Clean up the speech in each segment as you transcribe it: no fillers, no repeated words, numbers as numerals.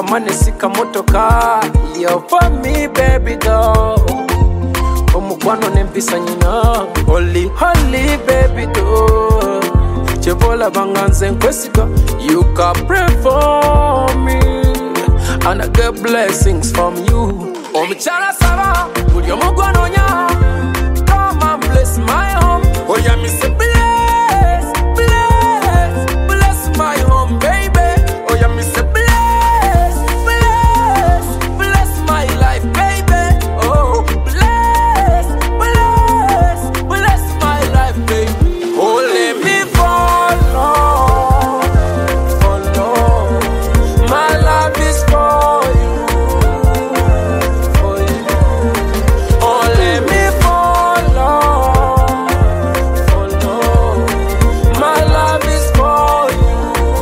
kamane sika motoka. You're for me baby girl. Omukwano nempisa nyina. Holy holy baby girl. Chebola banganze nkwesiga. You can pray for me and I get blessings from you. Omichala saba, buli omugwano nya. Come and bless my home. Oh yeah, me say bless, bless, bless my home, baby. Oh yeah, me say bless, bless, bless my life, baby. Oh, bless, bless, bless my life, baby. Oh, let me follow, follow. My love is for you, for you. Oh, let me follow, follow. My love is for you,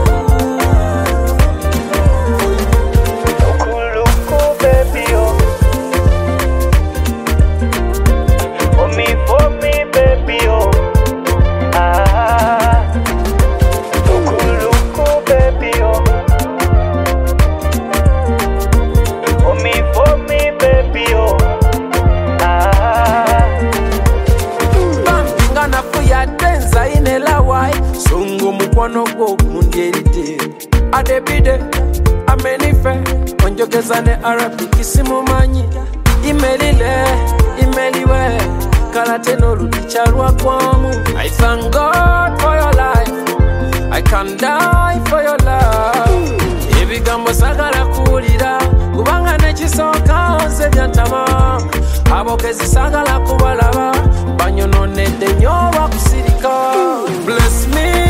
Look, baby, oh. For me, baby, oh. Ah. Look, baby, oh. For me, baby, oh. Ah. Bambinga na fuya tenza inela wai. Sungu mukwano go mundierite. Adebide, amenife. Onjokezane Arabic simu manyi. Imelile, imeliwe. Kalate no ruticharwa kwamu. I thank God for your life. I can die for your love. Ebigambo sagala kulira. Kubanga nechisoka nze byantama. Abokezi sagala kubalaba. Banyononedde nnyo bakusirika. Bless me